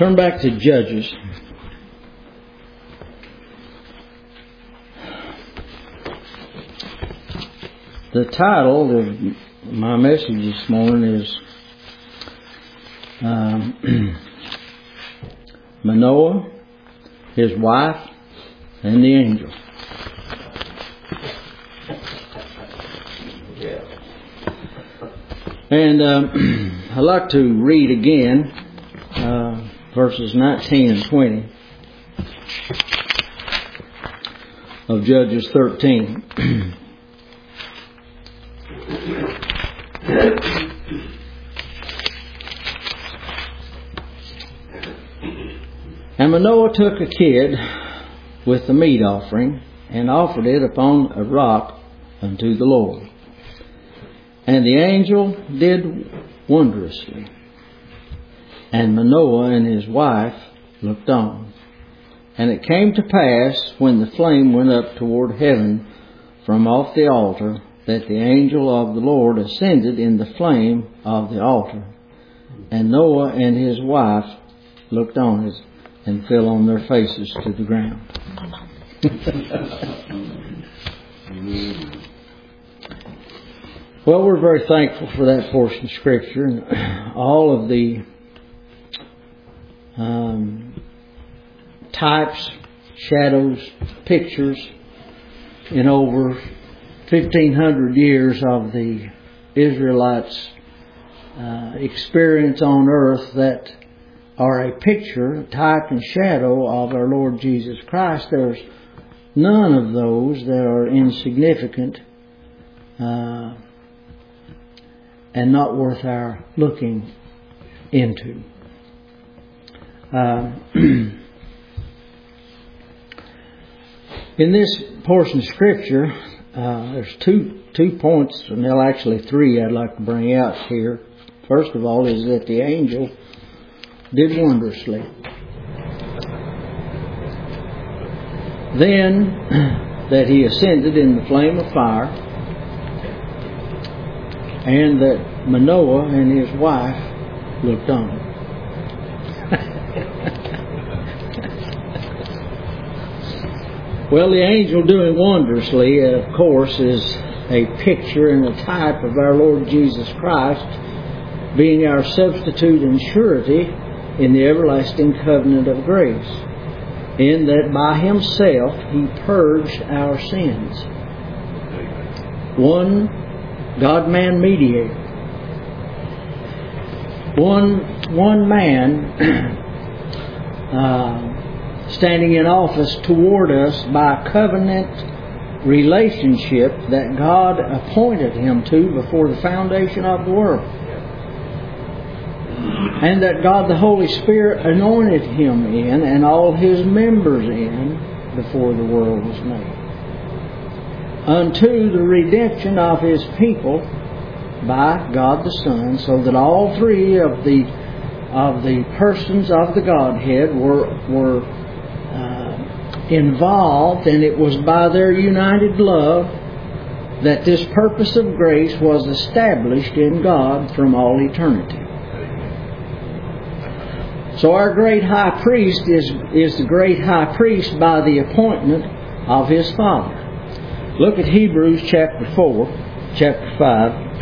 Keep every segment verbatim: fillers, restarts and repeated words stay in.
Turn back to Judges. The title of my message this morning is um, Manoah, his wife, and the angel. And um, I'd like to read again uh, verses nineteen and twenty of Judges thirteen. And Manoah took a kid with the meat offering, and offered it upon a rock unto the Lord. And the angel did wondrously. And Manoah and his wife looked on. And it came to pass, when the flame went up toward heaven from off the altar, that the angel of the Lord ascended in the flame of the altar. And Noah and his wife looked on it, and fell on their faces to the ground. Well, we're very thankful for that portion of Scripture and all of the um, types, shadows, pictures in over fifteen hundred years of the Israelites' uh, experience on earth that are a picture, type and shadow of our Lord Jesus Christ. There's none of those that are insignificant uh, and not worth our looking into. Uh, in this portion of Scripture, uh, there's two two points, and there are actually three I'd like to bring out here. First of all is that the angel did wondrously. Then that he ascended in the flame of fire, and that Manoah and his wife looked on. Well, the angel doing wondrously, of course, is a picture and a type of our Lord Jesus Christ being our substitute and surety in the everlasting covenant of grace, in that by himself he purged our sins. One God-man mediator. One, one man uh, standing in office toward us by covenant relationship that God appointed him to before the foundation of the world. And that God the Holy Spirit anointed him in and all his members in before the world was made, unto the redemption of his people by God the Son, so that all three of the of the persons of the Godhead were were uh, involved, and it was by their united love that this purpose of grace was established in God from all eternity. So our great high priest is, is the great high priest by the appointment of his Father. Look at Hebrews chapter four, chapter five.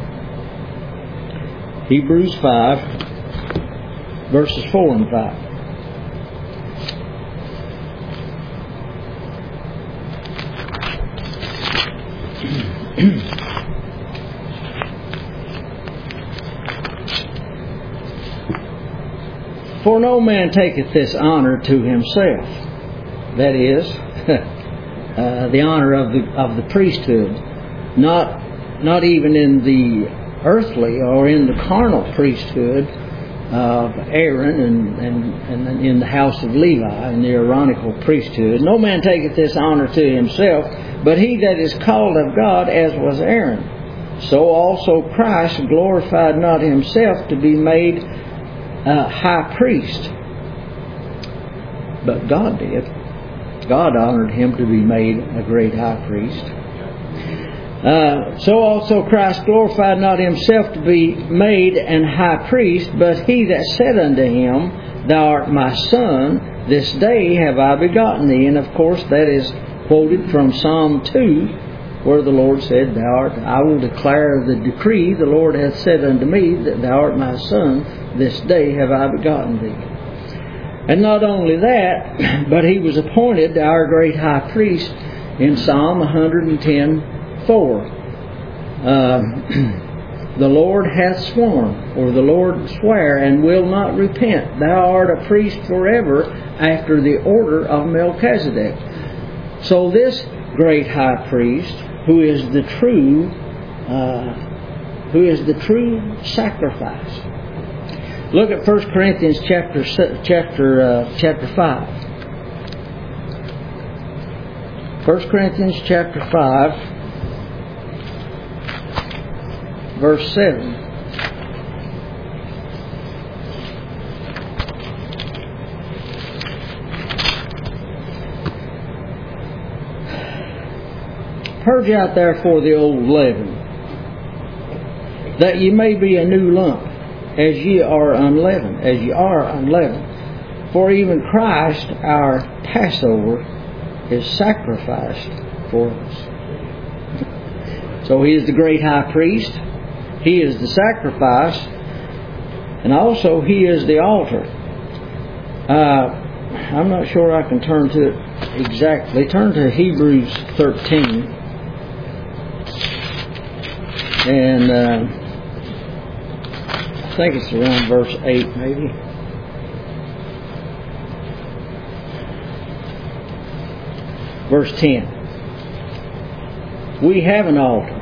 Hebrews five, verses four and five. For no man taketh this honor to himself, that is, uh, the honor of the of the priesthood, not not even in the earthly or in the carnal priesthood of Aaron and, and, and in the house of Levi in the Aaronical priesthood. No man taketh this honor to himself, but he that is called of God, as was Aaron. So also Christ glorified not himself to be made Uh, high priest, but God did. God honored him to be made a great high priest. Uh, so also Christ glorified not himself to be made an high priest, but he that said unto him, Thou art my Son, this day have I begotten thee. And of course that is quoted from Psalm two, where the Lord said, Thou art, I will declare the decree, the Lord hath said unto me, that Thou art my Son, this day have I begotten thee. And not only that, but He was appointed our great high priest in Psalm one ten four. Uh, the Lord hath sworn, or the Lord sware, and will not repent. Thou art a priest forever after the order of Melchizedek. So this great high priest, who is the true, uh, who is the true sacrifice. Look at First Corinthians chapter chapter uh, chapter five. First Corinthians chapter five, verse seven. Purge out therefore the old leaven, that ye may be a new lump, as ye are unleavened, as ye are unleavened. For even Christ, our Passover, is sacrificed for us. So He is the great high priest. He is the sacrifice. And also He is the altar. Uh, I'm not sure I can turn to it exactly. Turn to Hebrews thirteen. And uh, I think it's around verse eight, maybe. Verse ten. We have an altar.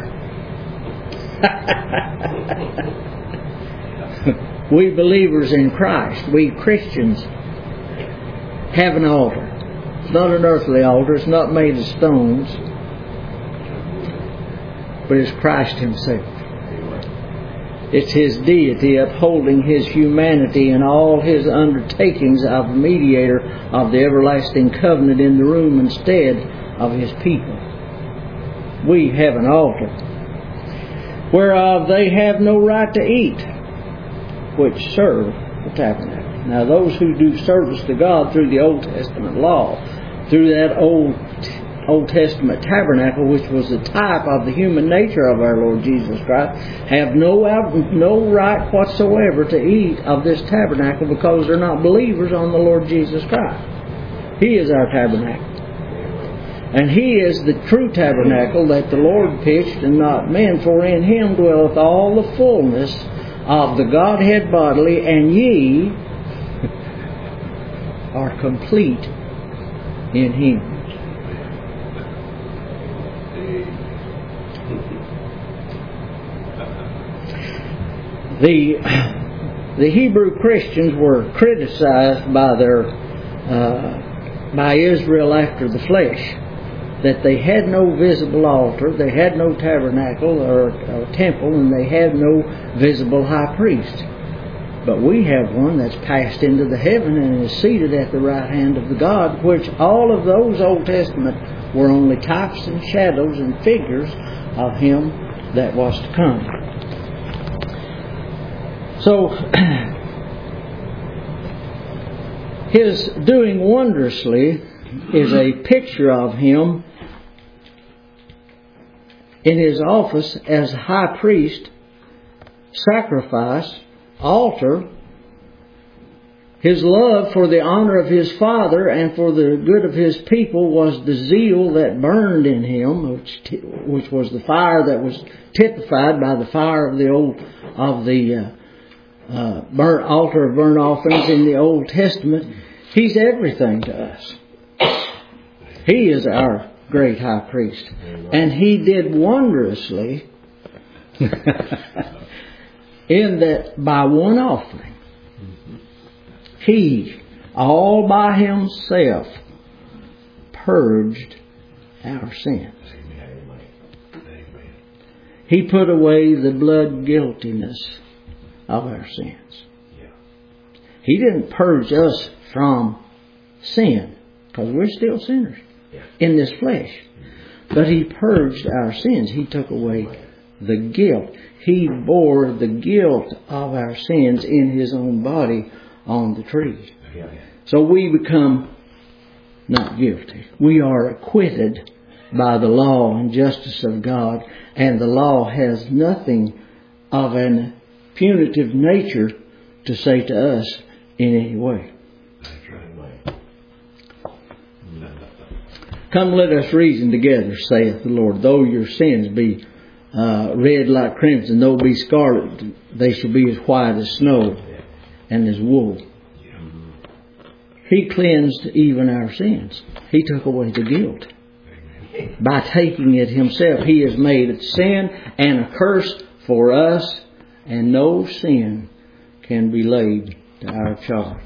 We believers in Christ, we Christians, have an altar. It's not an earthly altar. It's not made of stones. But it's Christ Himself. It's His deity upholding His humanity and all His undertakings of mediator of the everlasting covenant in the room instead of His people. We have an altar, whereof they have no right to eat, which serve the tabernacle. Now those who do service to God through the Old Testament law, through that Old Old Testament tabernacle, which was the type of the human nature of our Lord Jesus Christ, have no no right whatsoever to eat of this tabernacle, because they're not believers on the Lord Jesus Christ. He is our tabernacle. And He is the true tabernacle that the Lord pitched and not men, for in Him dwelleth all the fullness of the Godhead bodily, and ye are complete in Him. The, the Hebrew Christians were criticized by their uh, by Israel after the flesh, that they had no visible altar, they had no tabernacle or, or temple, and they had no visible high priest. But we have one that's passed into the heaven and is seated at the right hand of the God, which all of those Old Testament were only types and shadows and figures of Him that was to come. So, His doing wondrously is a picture of Him in His office as high priest, sacrifice, altar. His love for the honor of His Father and for the good of His people was the zeal that burned in Him, which, which was the fire that was typified by the fire of the old of the uh, uh, burnt altar of burnt offerings in the Old Testament. He's everything to us. He is our great high priest, and He did wondrously in that by one offering, He, all by Himself, purged our sins. He put away the blood guiltiness of our sins. He didn't purge us from sin, because we're still sinners in this flesh. But He purged our sins. He took away the guilt. He bore the guilt of our sins in His own body on the tree. So we become not guilty. We are acquitted by the law and justice of God, and the law has nothing of an punitive nature to say to us in any way. Come, let us reason together, saith the Lord. Though your sins be uh, red like crimson, though be scarlet, they shall be as white as snow and as wool. He cleansed even our sins. He took away the guilt. By taking it Himself, He has made it sin and a curse for us, and no sin can be laid to our charge.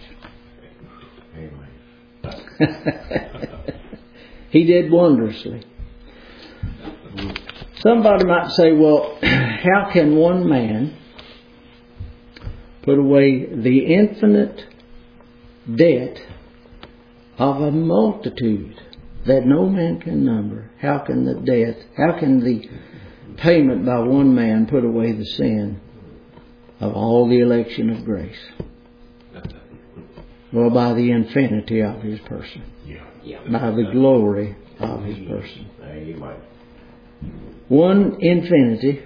He did wondrously. Somebody might say, well, how can one man put away the infinite debt of a multitude that no man can number? How can the debt, how can the payment by one man put away the sin of all the election of grace? Well, by the infinity of His person. By the glory of His person. One infinity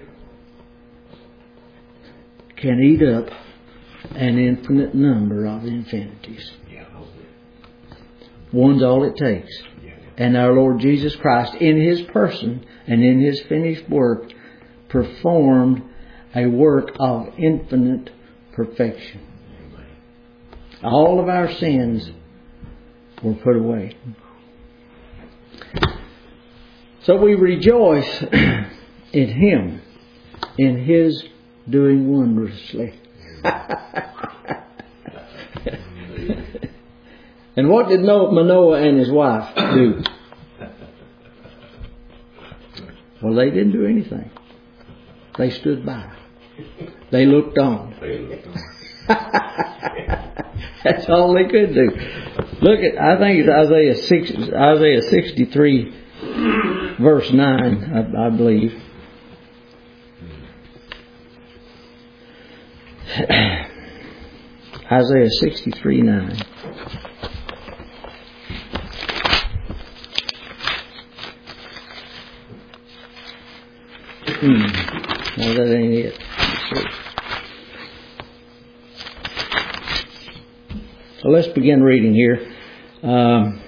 can eat up an infinite number of infinities. One's all it takes. And our Lord Jesus Christ, in His person and in His finished work, performed a work of infinite perfection. All of our sins were put away. So we rejoice in Him, in His doing wondrously. And what did Manoah and his wife do? Well, they didn't do anything. They stood by. They looked on. That's all they could do. Look at, I think it's Isaiah six, Isaiah sixty-three, verse nine, I, I believe. Isaiah sixty-three, nine. Hmm. No, that ain't it. So let's begin reading here. Um,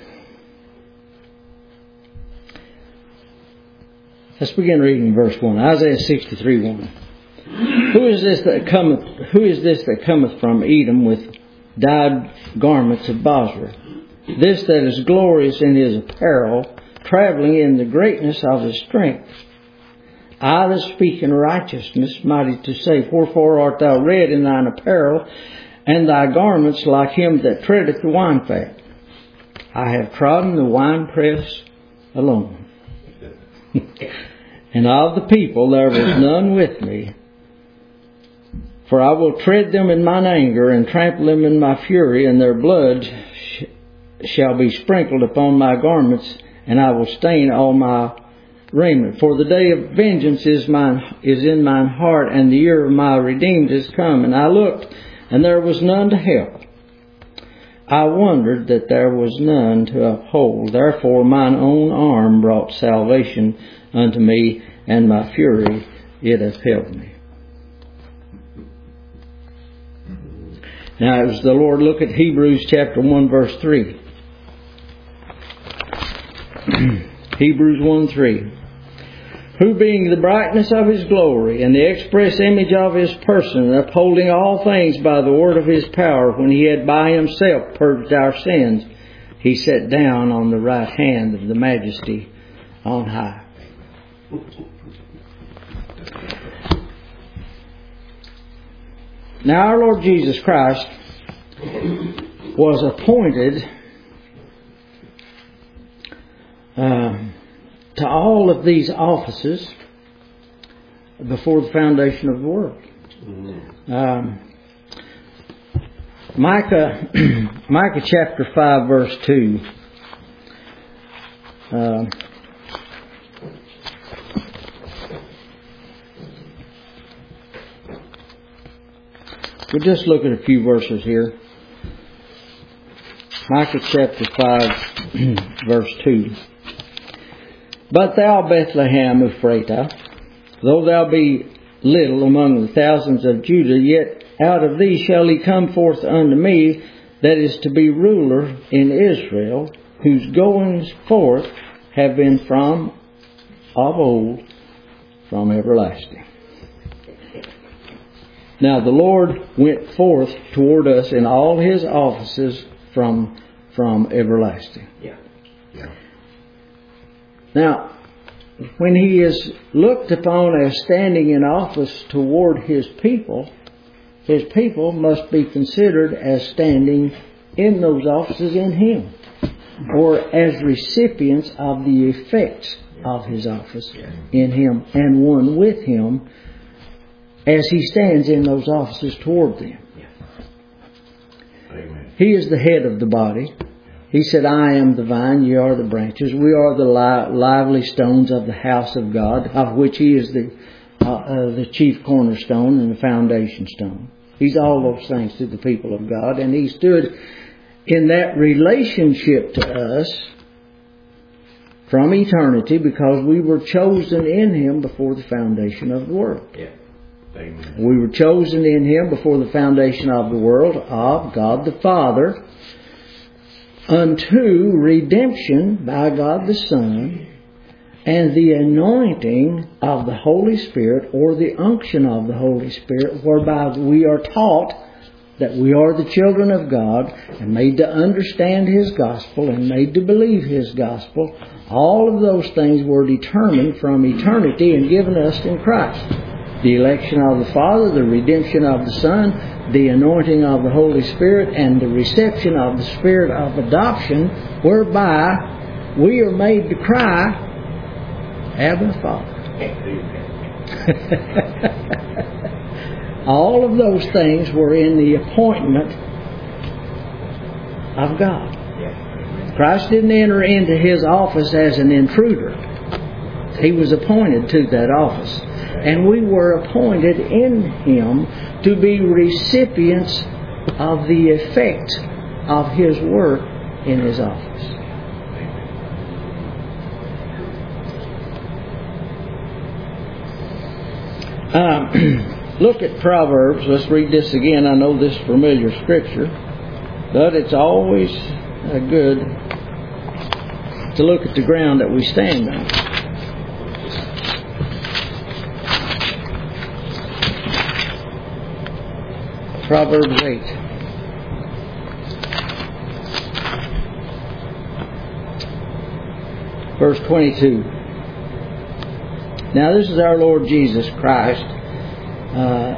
let's begin reading verse one. Isaiah sixty-three, one. Who is this that cometh? Who is this that cometh from Edom with dyed garments of Bozrah? This that is glorious in his apparel, traveling in the greatness of his strength. I that speak in righteousness, mighty to save. Wherefore art thou red in thine apparel, and thy garments like him that treadeth the wine fat? I have trodden the winepress alone. And of the people there was none with me. For I will tread them in mine anger, and trample them in my fury, and their blood sh- shall be sprinkled upon my garments, and I will stain all my raiment. For the day of vengeance is mine, is in mine heart, and the year of my redeemed is come. And I looked, and there was none to help. I wondered that there was none to uphold. Therefore mine own arm brought salvation unto me, and my fury it upheld me. Now, as the Lord, look at Hebrews chapter one, verse three. Hebrews one, three. Who being the brightness of His glory and the express image of His person, upholding all things by the word of His power, when He had by Himself purged our sins, He sat down on the right hand of the Majesty on high. Now our Lord Jesus Christ was appointed uh, to all of these offices before the foundation of the world. Um, Micah, Micah chapter five, verse two. Uh, we'll just look at a few verses here. Micah chapter five, verse two. But thou, Bethlehem Ephratah, though thou be little among the thousands of Judah, yet out of thee shall he come forth unto me, that is to be ruler in Israel, whose goings forth have been from of old, from everlasting. Now the Lord went forth toward us in all His offices from from everlasting. Yeah. Yeah. Now, when He is looked upon as standing in office toward His people, His people must be considered as standing in those offices in Him, or as recipients of the effects of His office in Him, and one with Him as He stands in those offices toward them. Amen. He is the head of the body. He said, I am the vine, ye are the branches. We are the li- lively stones of the house of God, of which He is the uh, uh, the chief cornerstone and the foundation stone. He's all those things to the people of God. And He stood in that relationship to us from eternity because we were chosen in Him before the foundation of the world. Yeah. Amen. We were chosen in Him before the foundation of the world of God the Father unto redemption by God the Son and the anointing of the Holy Spirit, or the unction of the Holy Spirit, whereby we are taught that we are the children of God and made to understand His gospel and made to believe His gospel. All of those things were determined from eternity and given us in Christ. The election of the Father, the redemption of the Son, the anointing of the Holy Spirit, and the reception of the Spirit of adoption, whereby we are made to cry, Abba, Father. All of those things were in the appointment of God. Christ didn't enter into His office as an intruder. He was appointed to that office. And we were appointed in Him to be recipients of the effect of His work in His office. Um, look at Proverbs. Let's read this again. I know this familiar scripture, but it's always uh, good to look at the ground that we stand on. Proverbs eight. Verse twenty-two. Now this is our Lord Jesus Christ, uh,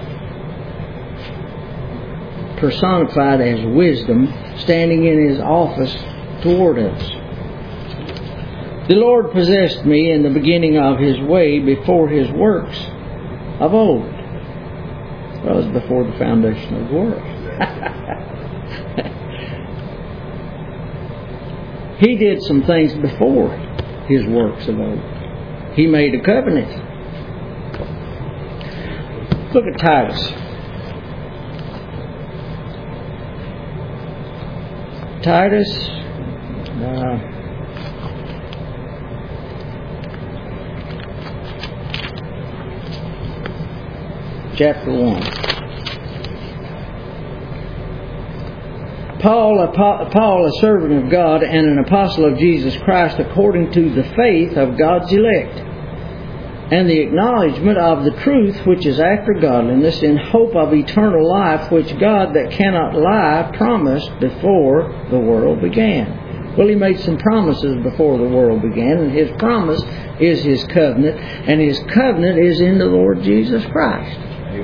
personified as wisdom, standing in His office toward us. The Lord possessed me in the beginning of His way before His works of old. Well, it was before the foundation of the world. He did some things before His works of old. He made a covenant. Look at Titus. Titus, uh, chapter one. Paul, a, Paul, a servant of God and an apostle of Jesus Christ, according to the faith of God's elect, and the acknowledgement of the truth which is after godliness, in hope of eternal life, which God that cannot lie promised before the world began. Well, He made some promises before the world began, and His promise is His covenant, and His covenant is in the Lord Jesus Christ,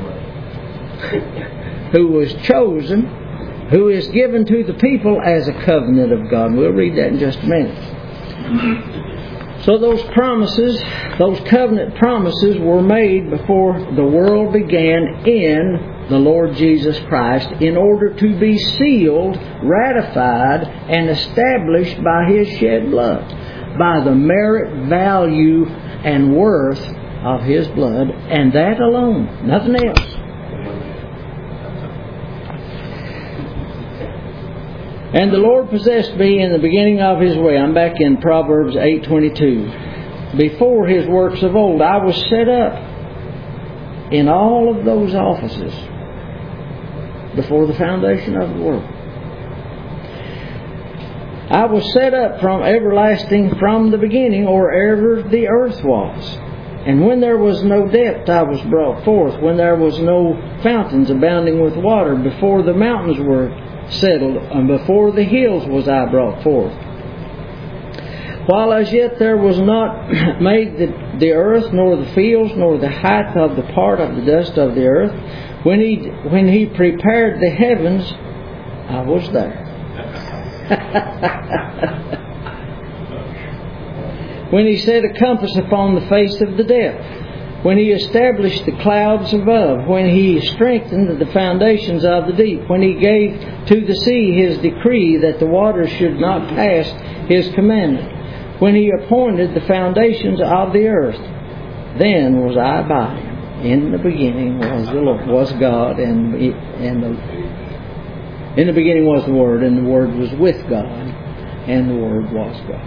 who was chosen, who is given to the people as a covenant of God. We'll read that in just a minute. So those promises, those covenant promises were made before the world began in the Lord Jesus Christ in order to be sealed, ratified, and established by His shed blood, by the merit, value, and worth of His blood, and that alone, nothing else. And the Lord possessed me in the beginning of His way. I'm back in Proverbs eight twenty-two. Before His works of old, I was set up in all of those offices before the foundation of the world. I was set up from everlasting, from the beginning, or ever the earth was. And when there was no depth, I was brought forth. When there was no fountains abounding with water, before the mountains were settled, and before the hills was I brought forth. While as yet there was not made the, the earth, nor the fields, nor the height of the part of the dust of the earth, when he when he prepared the heavens, I was there. When He set a compass upon the face of the depth, when He established the clouds above, when He strengthened the foundations of the deep, when He gave to the sea His decree that the waters should not pass His commandment, when He appointed the foundations of the earth, then was I by Him. In the beginning was the Lord, was God, and and the, in the beginning was the Word, and the Word was with God, and the Word was God.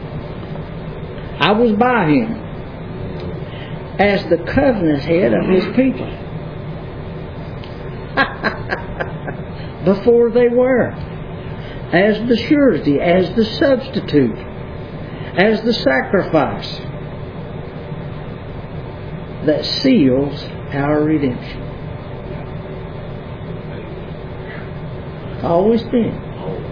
I was by Him as the covenant head of His people. Before they were. As the surety, as the substitute, as the sacrifice that seals our redemption. Always been.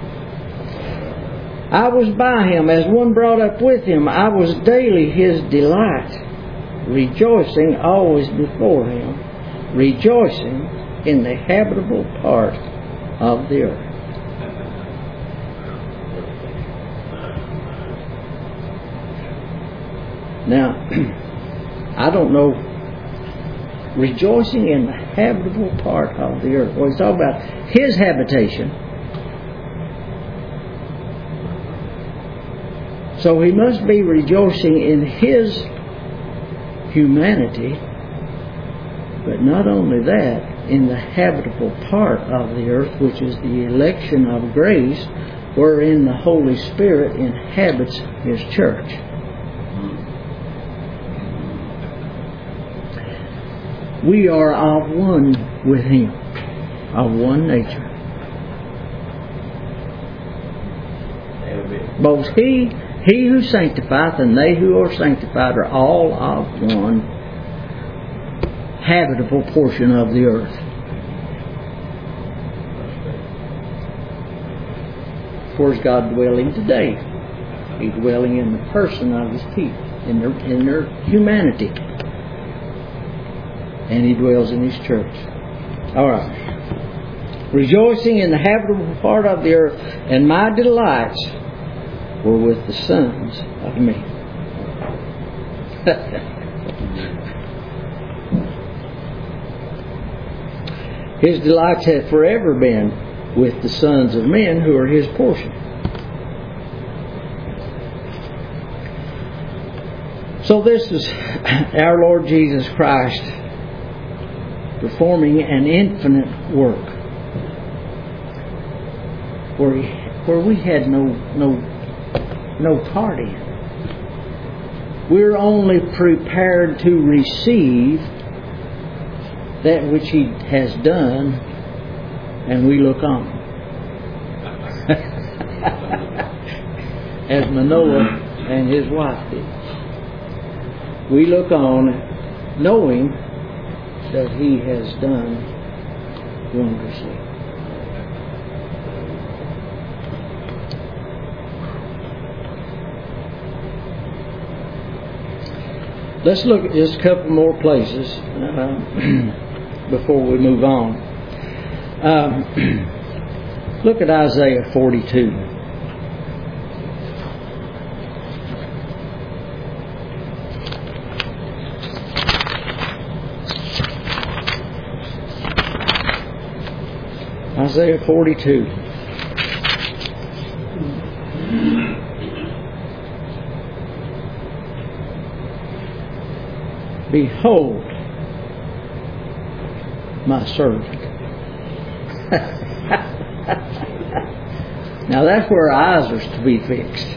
I was by Him as one brought up with Him. I was daily His delight, rejoicing always before Him, rejoicing in the habitable part of the earth. Now, I don't know, rejoicing in the habitable part of the earth. Well, he's talking about His habitation. So He must be rejoicing in His humanity, but not only that, in the habitable part of the earth, which is the election of grace, wherein the Holy Spirit inhabits His church. We are of one with Him, of one nature. Both He, He who sanctifieth and they who are sanctified are all of one habitable portion of the earth. Where's God dwelling today? He's dwelling in the person of His people, in their, in their humanity. And He dwells in His church. Alright. Rejoicing in the habitable part of the earth, and my delights were with the sons of men. His delights have forever been with the sons of men who are His portion. So this is our Lord Jesus Christ performing an infinite work where he, where we had no no no part in. We're only prepared to receive that which He has done, and we look on. As Manoah and his wife did. We look on knowing that He has done wondrously. Let's look at just a couple more places uh, before we move on. Um, look at Isaiah forty-two. Isaiah forty-two. Behold, my servant. Now that's where our eyes are to be fixed.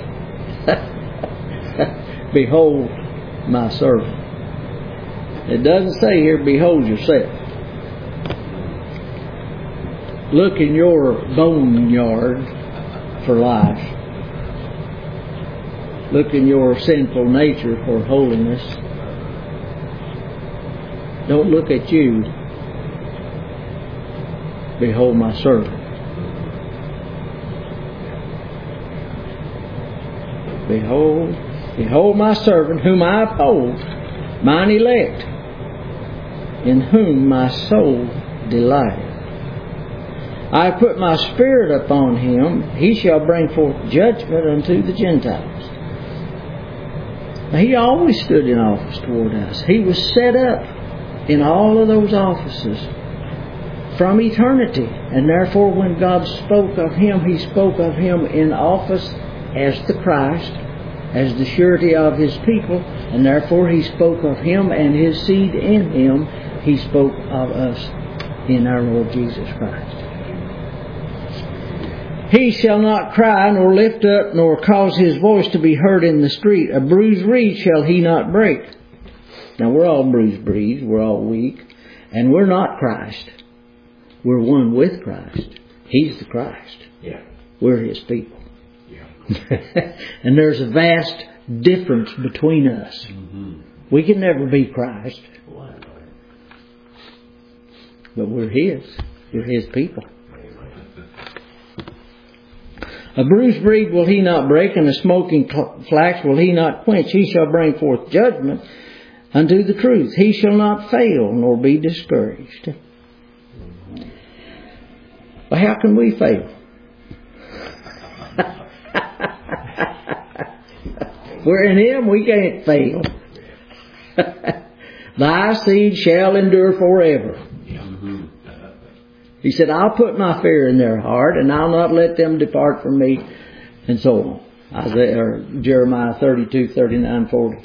Behold my servant. It doesn't say here, behold yourself. Look in your boneyard for life. Look in your sinful nature for holiness. Don't look at you. Behold my servant. Behold, behold my servant whom I uphold, mine elect, in whom my soul delighteth. I have put my spirit upon him, he shall bring forth judgment unto the Gentiles. Now, he always stood in office toward us. He was set up in all of those offices from eternity. And therefore when God spoke of him, he spoke of him in office as the Christ, as the surety of his people, and therefore he spoke of him and his seed in him. He spoke of us in our Lord Jesus Christ. He shall not cry, nor lift up, nor cause his voice to be heard in the street. A bruised reed shall he not break. Now we're all bruised reeds, we're all weak, and we're not Christ. We're one with Christ. He's the Christ. Yeah. We're his people. Yeah. And there's a vast difference between us. Mm-hmm. We can never be Christ. But we're his. We're his people. A bruised reed will he not break, and a smoking flax will he not quench. He shall bring forth judgment unto the truth. He shall not fail, nor be discouraged. Well, how can we fail? We're in him, we can't fail. Thy seed shall endure forever. He said, I'll put my fear in their heart, and I'll not let them depart from me, and so on. Isaiah, or Jeremiah thirty-two, thirty-nine, forty.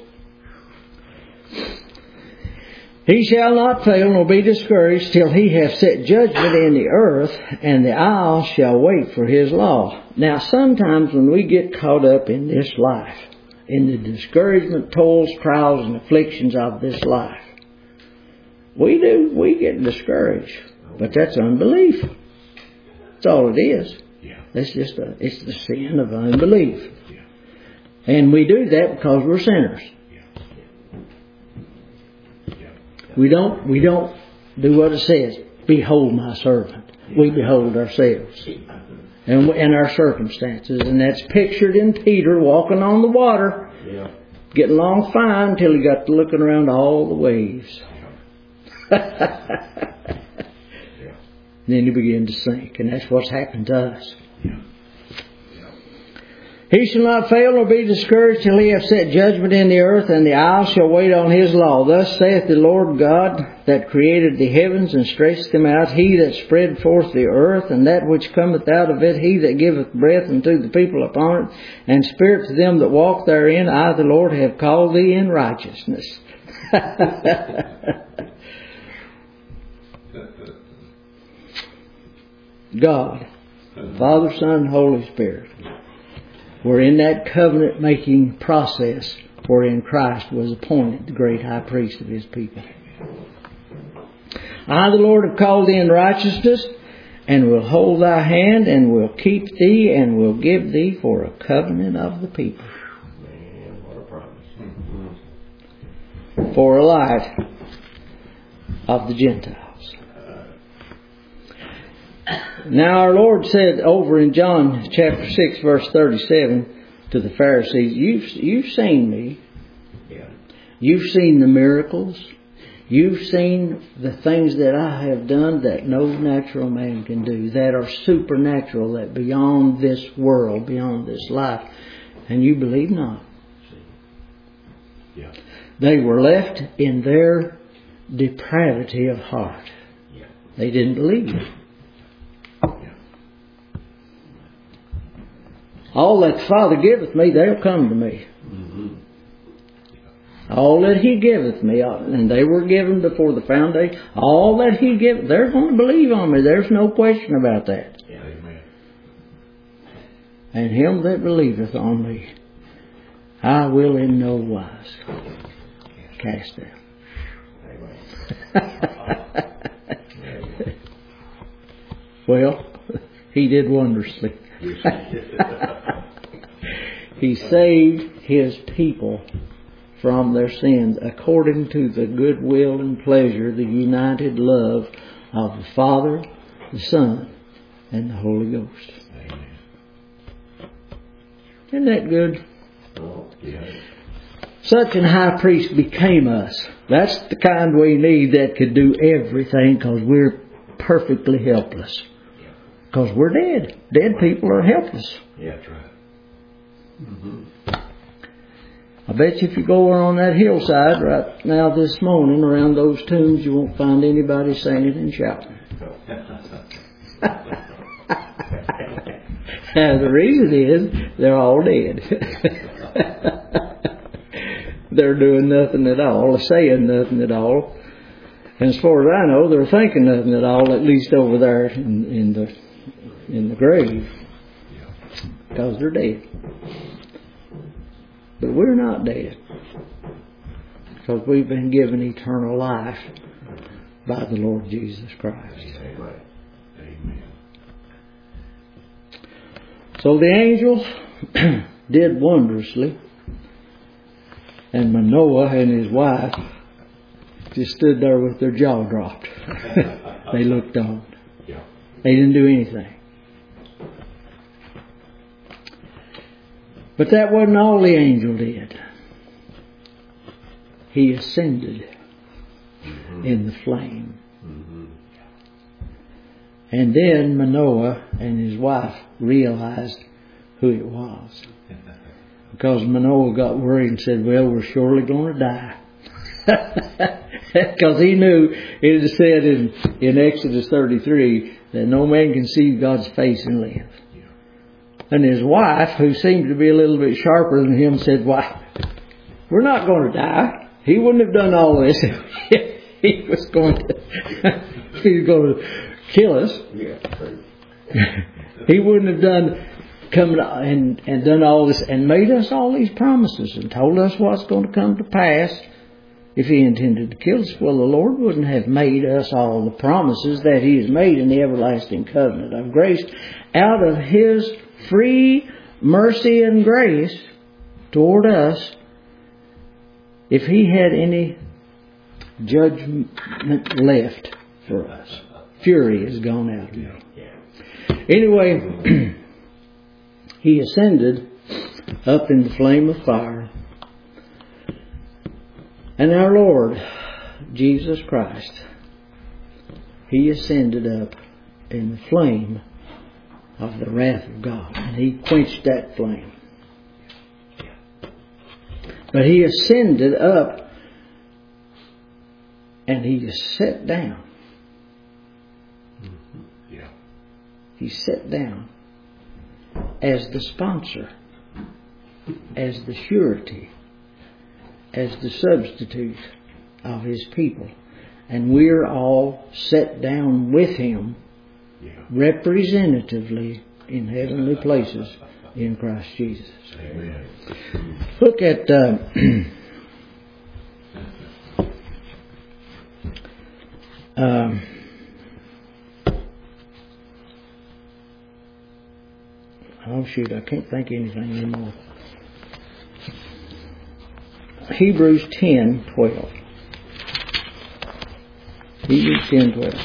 He shall not fail nor be discouraged till he have set judgment in the earth, and the isles shall wait for his law. Now sometimes when we get caught up in this life, in the discouragement, toils, trials, and afflictions of this life, we do, we get discouraged. But that's unbelief. That's all it is. Yeah. It's just a, it's the sin of unbelief. Yeah. And we do that because we're sinners. Yeah. Yeah. We don't, we don't do what it says. Behold my servant. Yeah. We behold ourselves. And, and our circumstances. And that's pictured in Peter walking on the water. Yeah. Getting along fine until he got to looking around all the waves. Yeah. Then he began to sink. And that's what's happened to us. Yeah. Yeah. He shall not fail nor be discouraged till he have set judgment in the earth, and the isles shall wait on his law. Thus saith the Lord God that created the heavens and stretched them out, he that spread forth the earth, and that which cometh out of it, he that giveth breath unto the people upon it, and spirit to them that walk therein. I, the Lord, have called thee in righteousness. God, Father, Son, and Holy Spirit, were in that covenant making process wherein Christ was appointed the great high priest of his people. I, the Lord, have called thee in righteousness, and will hold thy hand, and will keep thee, and will give thee for a covenant of the people. Man, what a promise. For a light of the Gentiles. Now our Lord said over in John chapter six verse thirty-seven to the Pharisees, you've, you've seen me. Yeah. You've seen the miracles. You've seen the things that I have done that no natural man can do, that are supernatural, that beyond this world, beyond this life. And you believe not. Yeah. They were left in their depravity of heart. Yeah. They didn't believe it. All that the Father giveth me, they'll come to me. Mm-hmm. All that He giveth me, and they were given before the foundation, all that He giveth, they're going to believe on me. There's no question about that. Yeah. Amen. and him that believeth on me, I will in no wise cast down. Well, he did wondrously. He saved his people from their sins according to the good will and pleasure, the united love of the Father, the Son, and the Holy Ghost. Amen. Isn't that good? Oh, yeah. Such an high priest became us. That's the kind we need that could do everything, because we're perfectly helpless. Because we're dead. Dead people are helpless. Yeah, that's right. Mm-hmm. I bet you if you go on that hillside right now this morning around those tombs, you won't find anybody singing and shouting. And the reason is they're all dead. They're doing nothing at all, or saying nothing at all. And as far as I know, they're thinking nothing at all, at least over there in, in the in the grave, because they're dead. But we're not dead, because we've been given eternal life by the Lord Jesus Christ. Amen. Amen. So the angels did wondrously, and Manoah and his wife just stood there with their jaw dropped. They looked on. Yeah. They didn't do anything. But that wasn't all the angel did. He ascended mm-hmm. in the flame. Mm-hmm. And then Manoah and his wife realized who it was. Because Manoah got worried and said, well, we're surely going to die. Because he knew, it is said in, in Exodus thirty-three, that no man can see God's face and live. And his wife, who seemed to be a little bit sharper than him, said, why, we're not going to die. He wouldn't have done all this if he was going to, he was going to kill us. He wouldn't have done, come and, and done all this and made us all these promises and told us what's going to come to pass if he intended to kill us. Well, the Lord wouldn't have made us all the promises that he has made in the everlasting covenant of grace out of his free mercy and grace toward us if he had any judgment left for us. Fury has gone out of me. Anyway, he ascended up in the flame of fire, and our Lord Jesus Christ, he ascended up in the flame of the wrath of God, and he quenched that flame. But he ascended up and he sat down. Yeah. He sat down as the sponsor, as the surety, as the substitute of his people. And we're all set down with him, yeah, representatively in heavenly places in Christ Jesus. Amen. Look at uh, um, oh shoot, I can't think of anything anymore. Hebrews ten twelve. Hebrews ten twelve.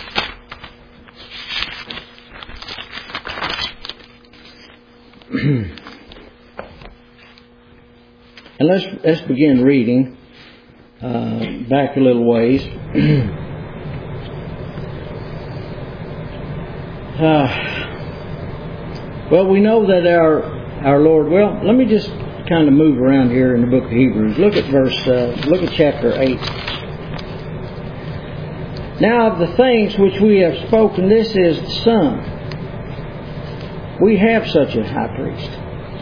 And let's let's begin reading uh, back a little ways. uh, well, we know that our our Lord. Well, let me just kind of move around here in the book of Hebrews. Look at verse. Uh, look at chapter eight. Now of the things which we have spoken, this is the Son. We have such a high priest.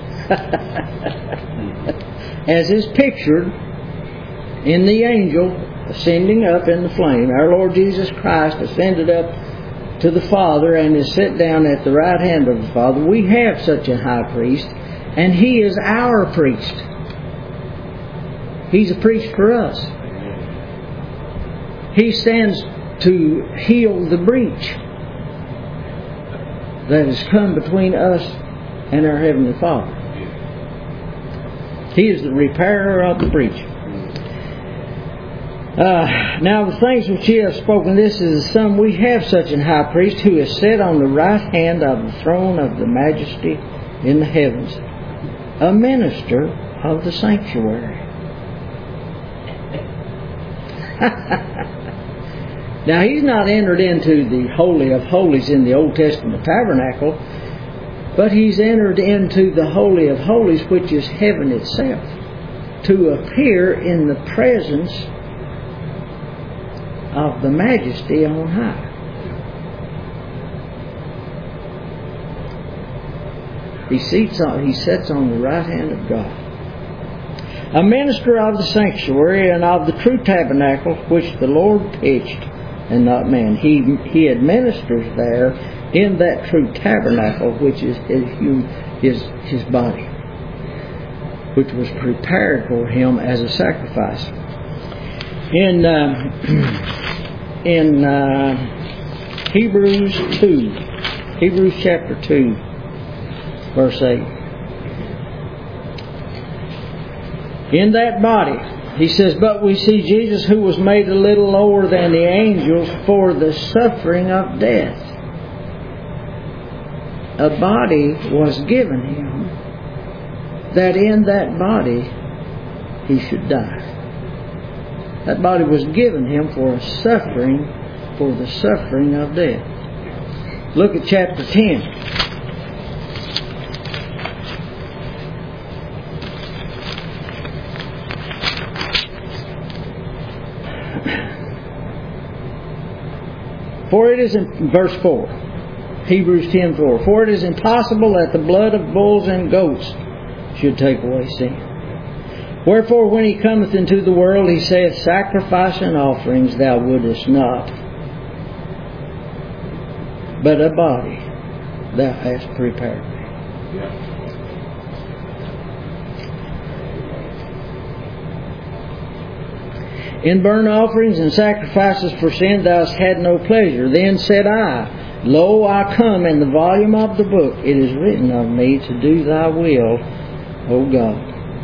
As is pictured in the angel ascending up in the flame. Our Lord Jesus Christ ascended up to the Father and is set down at the right hand of the Father, we have such a high priest, and He is our priest. He's a priest for us. He stands to heal the breach that has come between us and our Heavenly Father. He is the repairer of the breach. Uh, now the things which ye have spoken, this is the sum. We have such an high priest who is set on the right hand of the throne of the majesty in the heavens, a minister of the sanctuary. Now He's not entered into the Holy of Holies in the Old Testament tabernacle, but He's entered into the Holy of Holies, which is heaven itself, to appear in the presence of the majesty on high. He sits on, he sits on the right hand of God. A minister of the sanctuary and of the true tabernacle, which the Lord pitched, and not man. He he administers there in that true tabernacle, which is his his his body, which was prepared for Him as a sacrifice. In uh, in uh, Hebrews two, Hebrews chapter two, verse eight. In that body, he says, but we see Jesus, who was made a little lower than the angels for the suffering of death. A body was given Him that in that body He should die. That body was given Him for a suffering, for the suffering of death. Look at chapter ten. For it is in verse four, Hebrews ten four. For it is impossible that the blood of bulls and goats should take away sin. Wherefore, when He cometh into the world, He saith, sacrifice and offerings thou wouldest not, but a body thou hast prepared me. Yeah. In burnt offerings and sacrifices for sin thou hast had no pleasure. Then said I, Lo, I come, in the volume of the book it is written of me to do thy will, O God.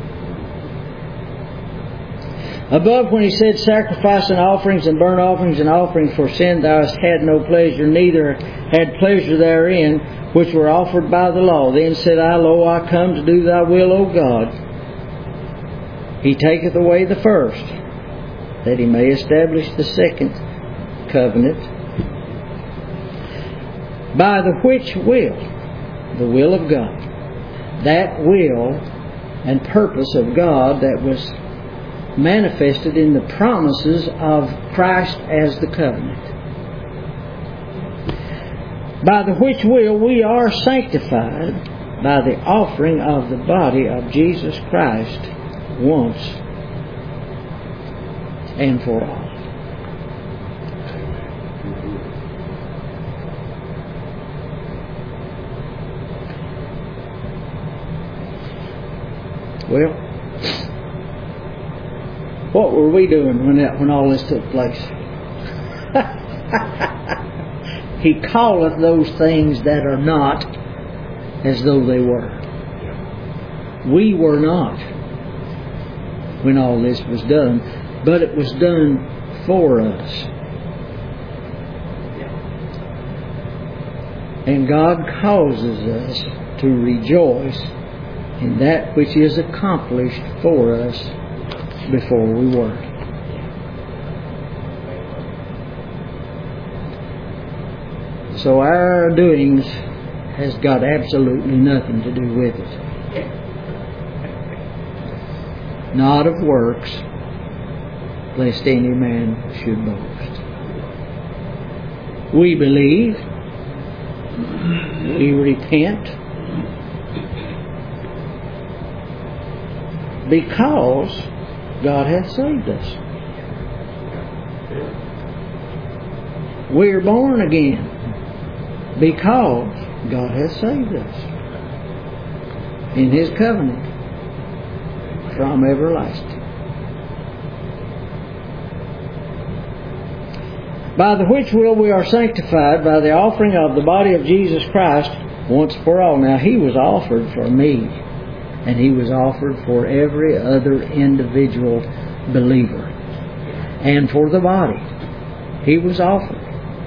Above, when He said, sacrifice and offerings and burnt offerings and offerings for sin thou hast had no pleasure, neither had pleasure therein, which were offered by the law. Then said I, Lo, I come to do thy will, O God. He taketh away the first, that He may establish the second covenant, by the which will, the will of God, that will and purpose of God that was manifested in the promises of Christ as the covenant, by the which will we are sanctified by the offering of the body of Jesus Christ once and for all. Well, what were we doing when that, when all this took place? He calleth those things that are not as though they were. We were not when all this was done. But it was done for us. And God causes us to rejoice in that which is accomplished for us before we were. So our doings has got absolutely nothing to do with it. Not of works, lest any man should boast. We believe, we repent, because God hath saved us. We are born again Because God has saved us in His covenant from everlasting. By the which will we are sanctified by the offering of the body of Jesus Christ once for all. Now He was offered for me, and He was offered for every other individual believer, and for the body. He was offered.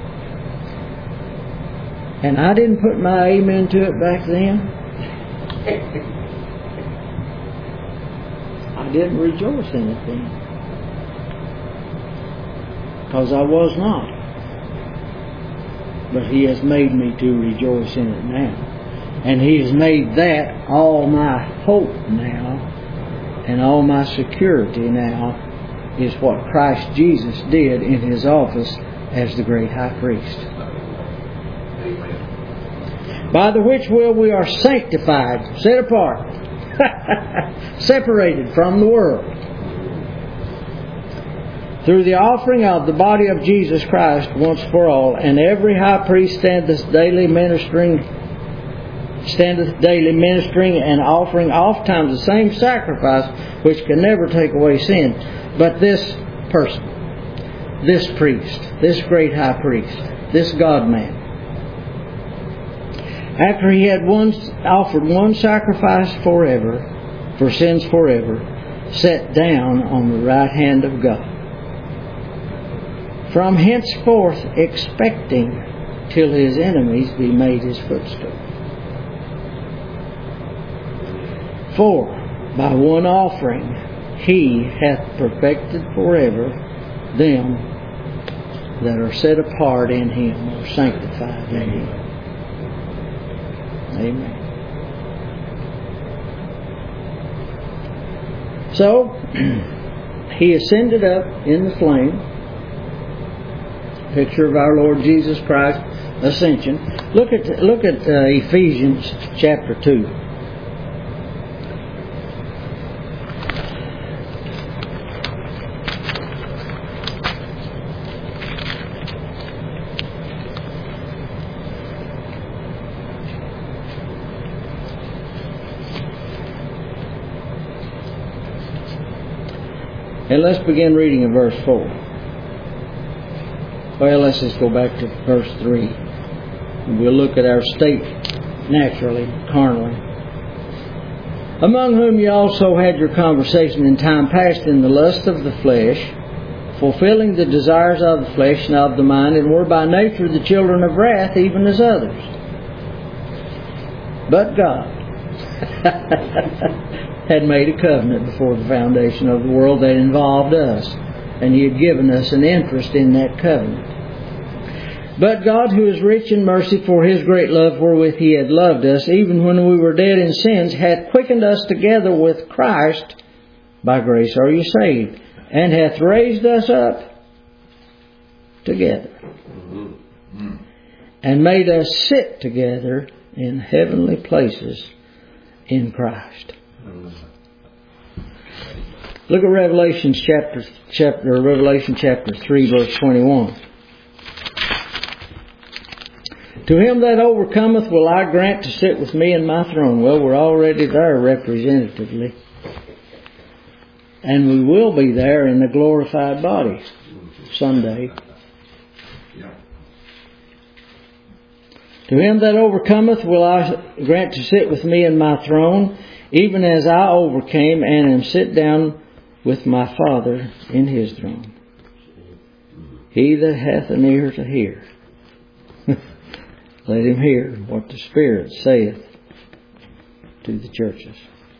And I didn't put my amen to it back then. I didn't rejoice in it then. Because I was not. But He has made me to rejoice in it now. And He has made that all my hope now, and all my security now, is what Christ Jesus did in His office as the great high priest. By the which will we are sanctified, set apart, separated from the world, through the offering of the body of Jesus Christ once for all. And every high priest standeth daily ministering, standeth daily ministering and offering oftentimes the same sacrifice, which can never take away sin. But this person, this priest, this great high priest, this God-man, after He had once offered one sacrifice forever, for sins forever, sat down on the right hand of God, from henceforth expecting till His enemies be made His footstool. For by one offering He hath perfected forever them that are set apart in Him, or sanctified in Him. Amen. So, He ascended up in the flame. Picture of our Lord Jesus Christ ascension. Look at look at uh, Ephesians chapter two. And let's begin reading in verse four. Well, let's just go back to verse three. And we'll look at our state naturally, carnally. Among whom ye also had your conversation in time past in the lust of the flesh, fulfilling the desires of the flesh and of the mind, and were by nature the children of wrath, even as others. But God had made a covenant before the foundation of the world that involved us, and He had given us an interest in that covenant. But God, who is rich in mercy, for His great love wherewith He had loved us, even when we were dead in sins, hath quickened us together with Christ. By grace are you saved, and hath raised us up together, and made us sit together in heavenly places in Christ. Look at Revelation chapter chapter Revelation chapter three, verse twenty-one. To him that overcometh will I grant to sit with me in my throne. Well, we're already there representatively, and we will be there in the glorified body someday. To him that overcometh will I grant to sit with me in my throne, even as I overcame and am sit down with my Father in His throne. He that hath an ear to hear, let him hear what the Spirit saith to the churches.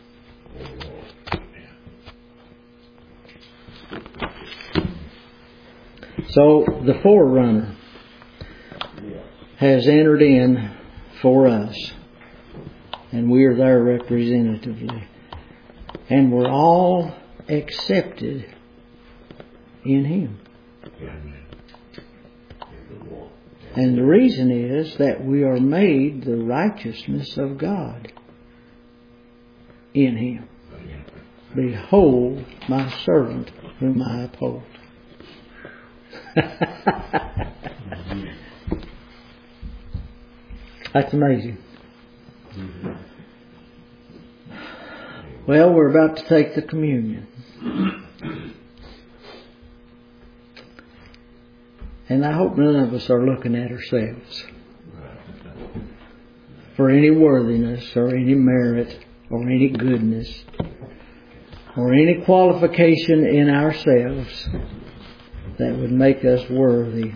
So the forerunner has entered in for us, and we are there representatively, and we're all accepted in Him. And the reason is that we are made the righteousness of God in Him. Behold my servant whom I uphold. That's amazing. Well, we're about to take the communion. And I hope none of us are looking at ourselves for any worthiness or any merit or any goodness or any qualification in ourselves that would make us worthy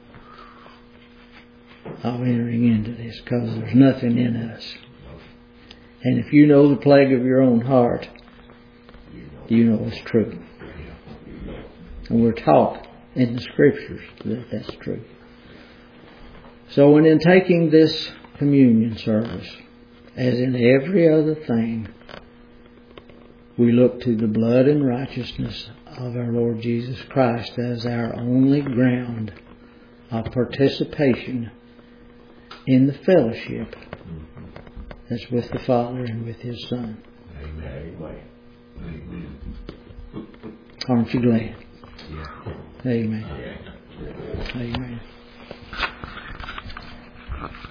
of entering into this, because there's nothing in us. And if you know the plague of your own heart, you know it's true. And we're taught in the Scriptures that that's true. So when in taking this communion service, as in every other thing, we look to the blood and righteousness of our Lord Jesus Christ as our only ground of participation in the fellowship that's with the Father and with His Son. Amen. Amen. Aren't you glad? Yeah. Amen. Yeah. Amen.